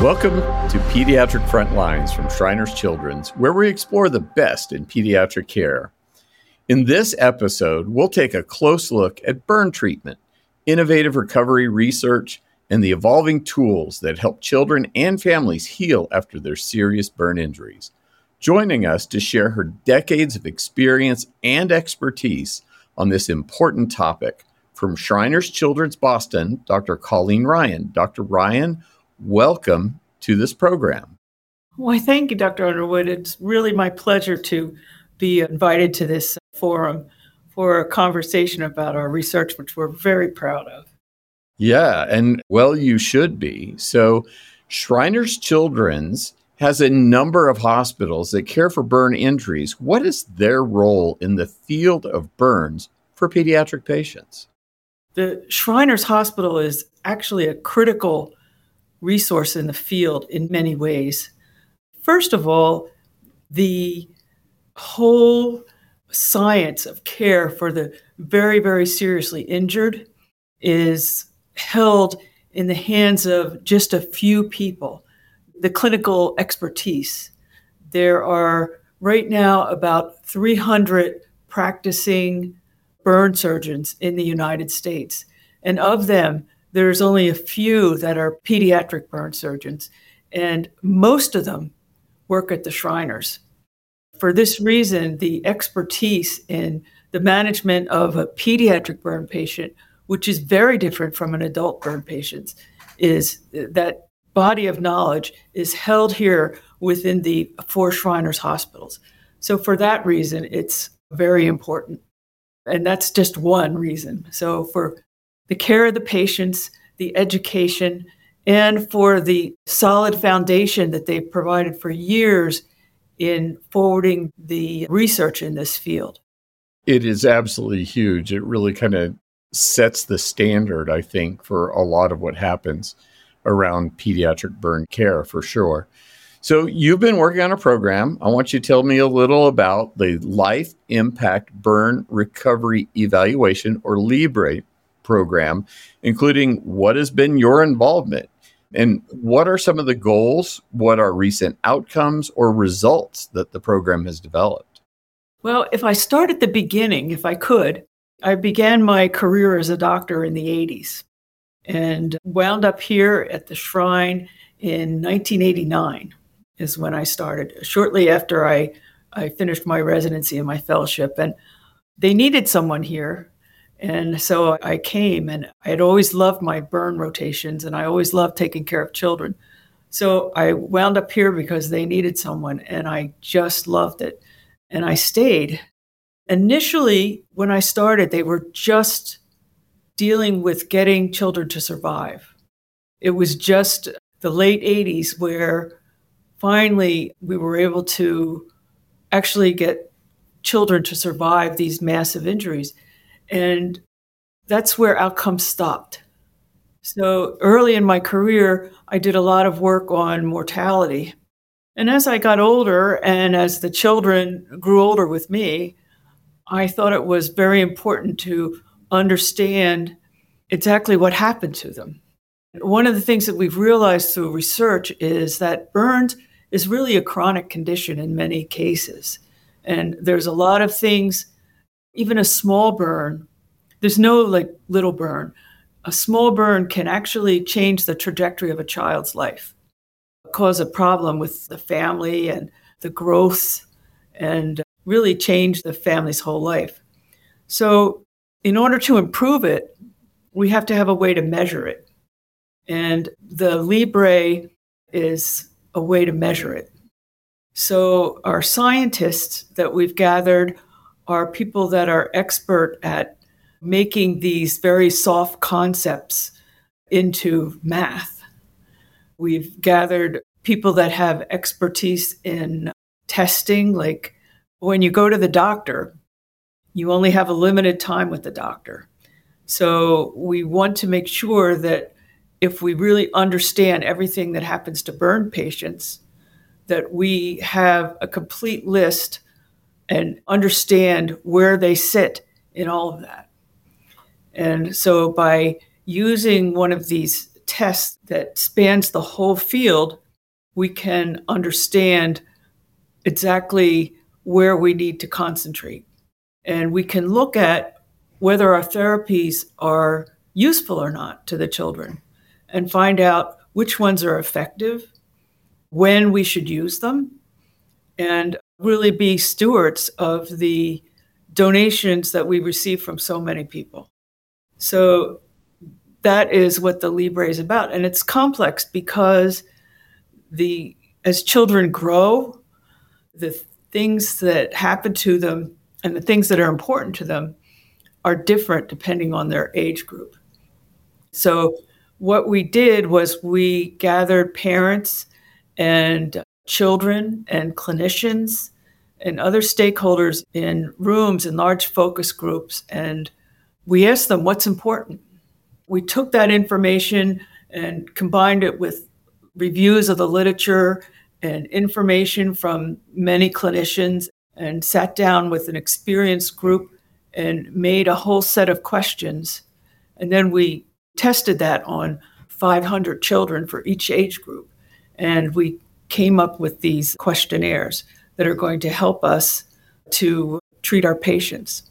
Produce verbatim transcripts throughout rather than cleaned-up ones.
Welcome to Pediatric Frontlines from Shriners Children's, where we explore the best in pediatric care. In this episode, we'll take a close look at burn treatment, innovative recovery research, and the evolving tools that help children and families heal after their serious burn injuries. Joining us to share her decades of experience and expertise on this important topic, from Shriners Children's Boston, Doctor Colleen Ryan. Doctor Ryan, welcome to this program. Why, thank you, Doctor Underwood. It's really my pleasure to be invited to this forum for a conversation about our research, which we're very proud of. Yeah, and well, you should be. So Shriners Children's has a number of hospitals that care for burn injuries. What is their role in the field of burns for pediatric patients? The Shriners Hospital is actually a critical resource in the field in many ways. First of all, the whole science of care for the very, very seriously injured is held in the hands of just a few people. The clinical expertise. There are right now about three hundred practicing burn surgeons in the United States. And of them, there's only a few that are pediatric burn surgeons, and most of them work at the Shriners. For this reason, the expertise in the management of a pediatric burn patient, which is very different from an adult burn patient, is that body of knowledge is held here within the four Shriners hospitals. So for that reason, it's very important. And that's just one reason. So for the care of the patients, the education, and for the solid foundation that they've provided for years in forwarding the research in this field. It is absolutely huge. It really kind of sets the standard, I think, for a lot of what happens around pediatric burn care, for sure. So you've been working on a program. I want you to tell me a little about the Life Impact Burn Recovery Evaluation, or LIBRE, program, including what has been your involvement and what are some of the goals, what are recent outcomes or results that the program has developed? Well, if I start at the beginning, if I could, I began my career as a doctor in the eighties and wound up here at the Shrine in nineteen eighty-nine is when I started, shortly after I, I finished my residency and my fellowship. And they needed someone here. And so I came, and I had always loved my burn rotations, and I always loved taking care of children. So I wound up here because they needed someone, and I just loved it. And I stayed. Initially, when I started, they were just dealing with getting children to survive. It was just the late eighties where finally we were able to actually get children to survive these massive injuries. And that's where outcomes stopped. So early in my career, I did a lot of work on mortality. And as I got older, and as the children grew older with me, I thought it was very important to understand exactly what happened to them. One of the things that we've realized through research is that burns is really a chronic condition in many cases. And there's a lot of things, even a small burn, there's no like little burn. A small burn can actually change the trajectory of a child's life, cause a problem with the family and the growth, and really change the family's whole life. So in order to improve it, we have to have a way to measure it. And the LIBRE is a way to measure it. So our scientists that we've gathered are people that are expert at making these very soft concepts into math. We've gathered people that have expertise in testing, like when you go to the doctor, you only have a limited time with the doctor. So we want to make sure that if we really understand everything that happens to burn patients, that we have a complete list and understand where they sit in all of that. And so by using one of these test that spans the whole field, we can understand exactly where we need to concentrate. And we can look at whether our therapies are useful or not to the children and find out which ones are effective, when we should use them, and really be stewards of the donations that we receive from so many people. So that is what the Libre is about. And it's complex because the as children grow, the things that happen to them and the things that are important to them are different depending on their age group. So what we did was we gathered parents and children and clinicians and other stakeholders in rooms in large focus groups, and we asked them what's important. We took that information and combined it with reviews of the literature and information from many clinicians and sat down with an experienced group and made a whole set of questions. And then we tested that on five hundred children for each age group. And we came up with these questionnaires that are going to help us to treat our patients.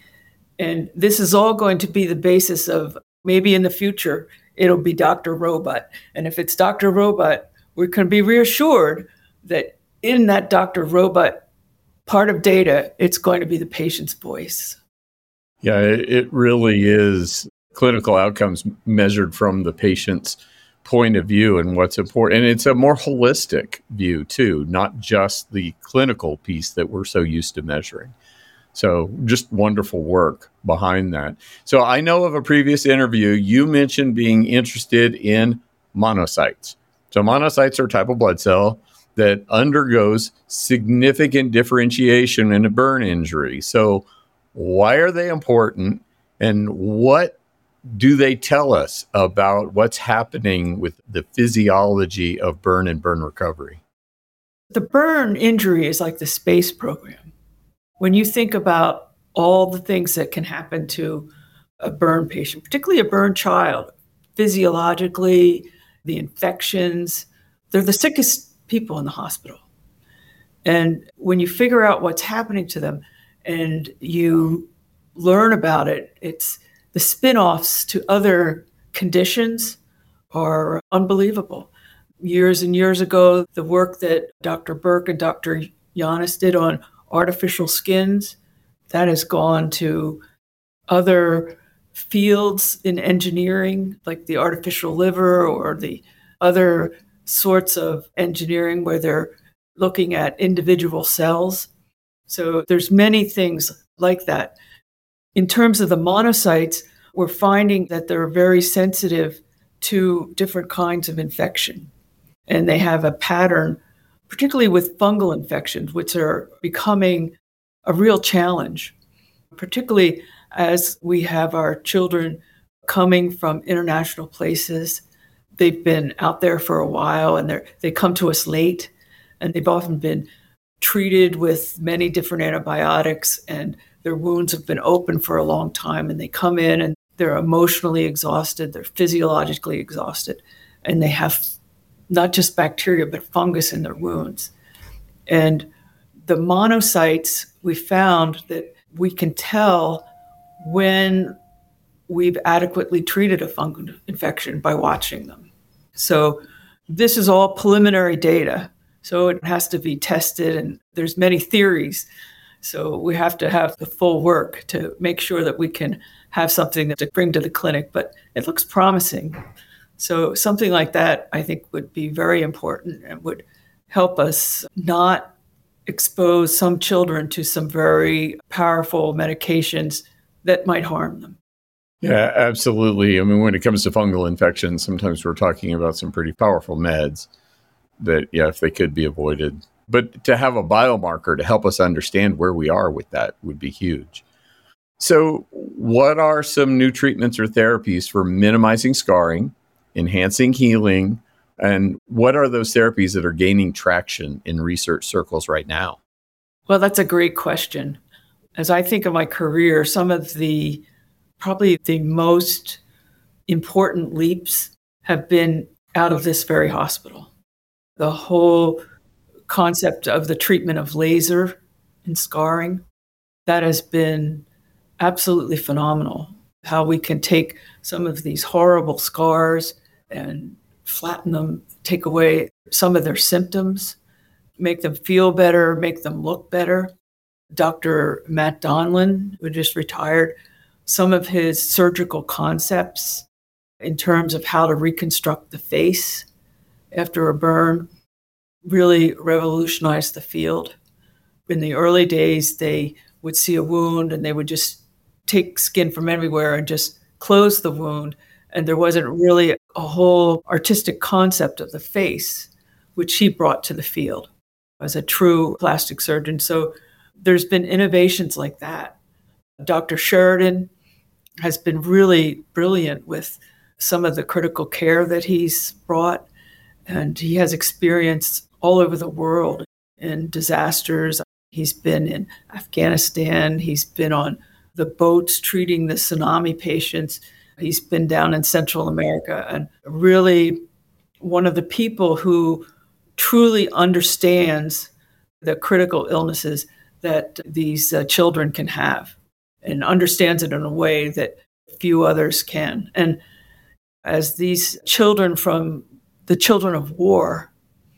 And this is all going to be the basis of maybe in the future, it'll be Doctor Robot. And if it's Doctor Robot, we can be reassured that in that Doctor Robot part of data, it's going to be the patient's voice. Yeah, it really is clinical outcomes measured from the patient's point of view and what's important. And it's a more holistic view too, not just the clinical piece that we're so used to measuring. So just wonderful work behind that. So I know of a previous interview, you mentioned being interested in monocytes. So monocytes are a type of blood cell that undergoes significant differentiation in a burn injury. So why are they important, and what do they tell us about what's happening with the physiology of burn and burn recovery? The burn injury is like the space program. When you think about all the things that can happen to a burn patient, particularly a burn child, physiologically, the infections, they're the sickest people in the hospital. And when you figure out what's happening to them and you learn about it, it's the spin-offs to other conditions are unbelievable. Years and years ago, the work that Doctor Burke and Doctor Yannis did on artificial skins, that has gone to other fields in engineering, like the artificial liver or the other sorts of engineering where they're looking at individual cells. So there's many things like that. In terms of the monocytes, we're finding that they're very sensitive to different kinds of infection. And they have a pattern, particularly with fungal infections, which are becoming a real challenge, particularly as we have our children coming from international places. They've been out there for a while and they they come to us late, and they've often been treated with many different antibiotics, and their wounds have been open for a long time, and they come in and they're emotionally exhausted, they're physiologically exhausted, and they have not just bacteria, but fungus in their wounds. And the monocytes, we found that we can tell when we've adequately treated a fungal infection by watching them. So this is all preliminary data. So it has to be tested, and there's many theories. So we have to have the full work to make sure that we can have something to bring to the clinic, but it looks promising. So something like that, I think, would be very important and would help us not expose some children to some very powerful medications that might harm them. Yeah, absolutely. I mean, when it comes to fungal infections, sometimes we're talking about some pretty powerful meds that, yeah, if they could be avoided. But to have a biomarker to help us understand where we are with that would be huge. So what are some new treatments or therapies for minimizing scarring, enhancing healing, and what are those therapies that are gaining traction in research circles right now? Well, that's a great question. As I think of my career, some of the probably the most important leaps have been out of this very hospital. The whole concept of the treatment of laser and scarring, that has been absolutely phenomenal. How we can take some of these horrible scars and flatten them, take away some of their symptoms, make them feel better, make them look better. Doctor Matt Donlin, who just retired, some of his surgical concepts in terms of how to reconstruct the face after a burn really revolutionized the field. In the early days, they would see a wound and they would just take skin from everywhere and just close the wound. And there wasn't really a whole artistic concept of the face, which he brought to the field as a true plastic surgeon. So there's been innovations like that. Doctor Sheridan has been really brilliant with some of the critical care that he's brought. And he has experience all over the world in disasters. He's been in Afghanistan. He's been on the boats treating the tsunami patients. He's been down in Central America, and really one of the people who truly understands the critical illnesses that these uh, children can have and understands it in a way that few others can. And as these children from the children of war,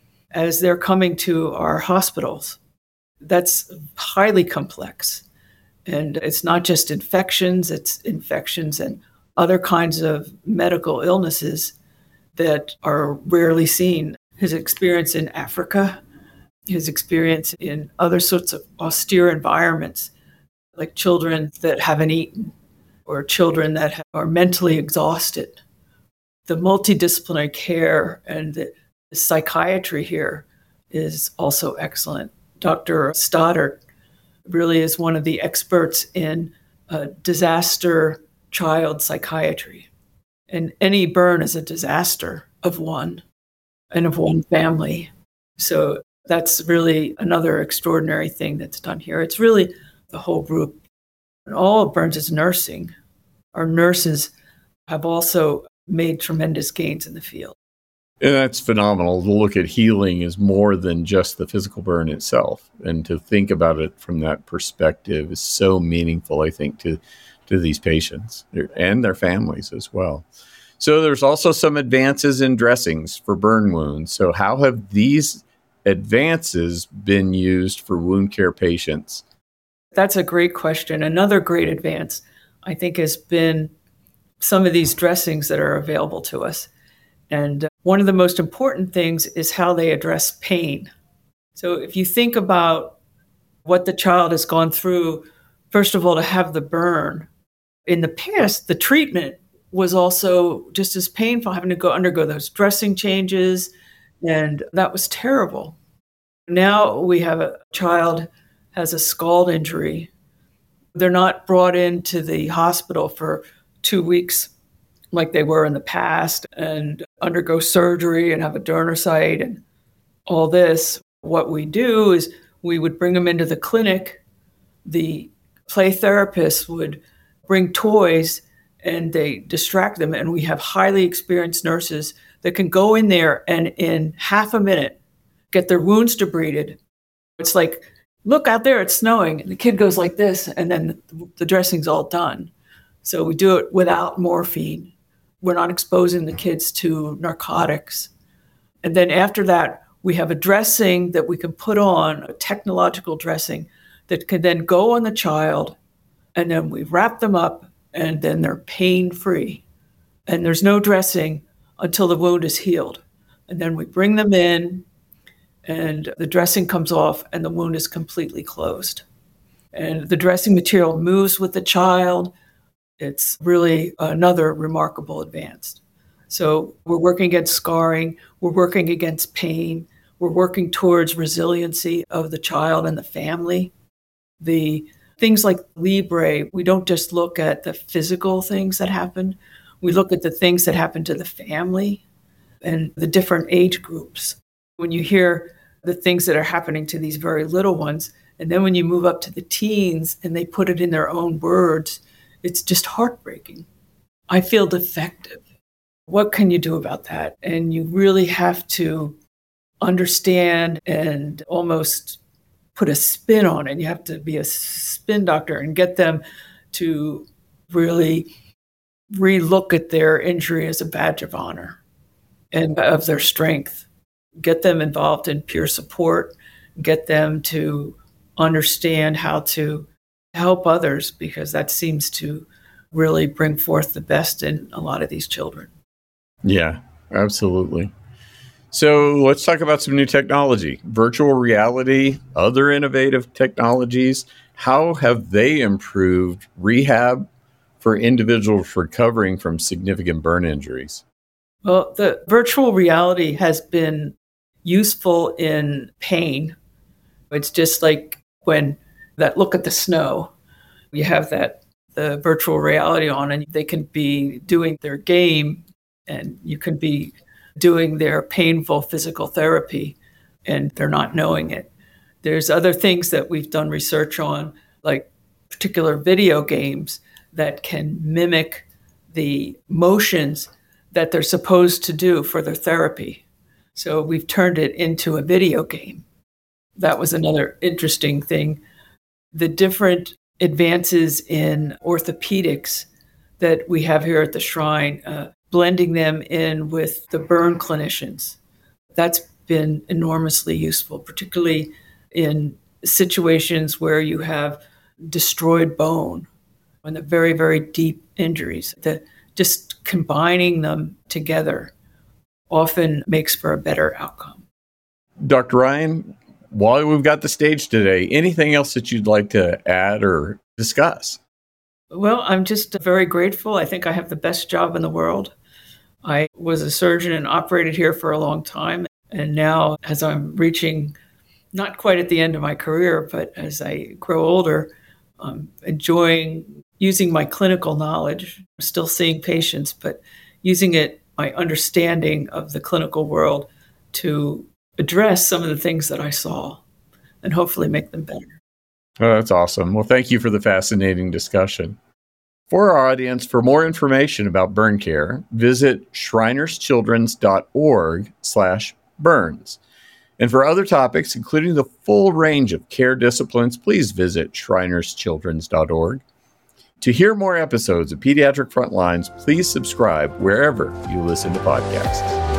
as they're coming to our hospitals, that's highly complex. And it's not just infections, it's infections and other kinds of medical illnesses that are rarely seen. His experience in Africa, his experience in other sorts of austere environments, like children that haven't eaten or children that are mentally exhausted. The multidisciplinary care and the psychiatry here is also excellent. Doctor Stoddard really is one of the experts in uh, disaster child psychiatry. And any burn is a disaster of one and of one family. So that's really another extraordinary thing that's done here. It's really the whole group. And all of Burns' nursing, our nurses have also made tremendous gains in the field. And that's phenomenal. To look at healing as more than just the physical burn itself. And to think about it from that perspective is so meaningful, I think, to, to these patients and their families as well. So there's also some advances in dressings for burn wounds. So how have these advances been used for wound care patients? That's a great question. Another great advance, I think, has been some of these dressings that are available to us. And one of the most important things is how they address pain. So if you think about what the child has gone through, first of all, to have the burn, in the past, the treatment was also just as painful, having to go undergo those dressing changes, and that was terrible. Now we have a child has a scald injury. They're not brought into the hospital for two weeks like they were in the past and undergo surgery and have a donor site and all this. What we do is we would bring them into the clinic. The play therapist would bring toys and they distract them. And we have highly experienced nurses that can go in there and in half a minute get their wounds debrided. It's like, look out there, it's snowing. And the kid goes like this, and then the dressing's all done. So we do it without morphine. We're not exposing the kids to narcotics. And then after that, we have a dressing that we can put on, a technological dressing that can then go on the child, and then we wrap them up, and then they're pain-free. And there's no dressing until the wound is healed. And then we bring them in, and the dressing comes off, and the wound is completely closed. And the dressing material moves with the child. It's really another remarkable advance. So we're working against scarring, we're working against pain, we're working towards resiliency of the child and the family. The things like Libre, we don't just look at the physical things that happen, we look at the things that happen to the family and the different age groups. When you hear the things that are happening to these very little ones, and then when you move up to the teens and they put it in their own words, it's just heartbreaking. I feel defective. what can you do about that? And you really have to understand and almost put a spin on it. You have to be a spin doctor and get them to really relook at their injury as a badge of honor and of their strength. Get them involved in peer support, get them to understand how to help others, because that seems to really bring forth the best in a lot of these children. Yeah, absolutely. So let's talk about some new technology, virtual reality, other innovative technologies. How have they improved rehab for individuals recovering from significant burn injuries? Well, the virtual reality has been useful in pain. It's just like when that look at the snow, you have that the virtual reality on, and they can be doing their game, and you can be doing their painful physical therapy, and they're not knowing it. There's other things that we've done research on, like particular video games that can mimic the motions that they're supposed to do for their therapy. So we've turned it into a video game. That was another interesting thing. The different advances in orthopedics that we have here at the Shrine, uh, blending them in with the burn clinicians. That's been enormously useful, particularly in situations where you have destroyed bone and the very, very deep injuries. The, just combining them together often makes for a better outcome. Doctor Ryan, while we've got the stage today, anything else that you'd like to add or discuss? Well, I'm just very grateful. I think I have the best job in the world. I was a surgeon and operated here for a long time. And now, as I'm reaching, not quite at the end of my career, but as I grow older, I'm enjoying using my clinical knowledge. I'm still seeing patients, but using it, my understanding of the clinical world, to address some of the things that I saw and hopefully make them better. Oh, that's awesome. Well, thank you for the fascinating discussion. For our audience, for more information about burn care, visit shrinerschildren's.org slash burns. And for other topics, including the full range of care disciplines, please visit shrinerschildrens dot org. To hear more episodes of Pediatric Frontlines, please subscribe wherever you listen to podcasts.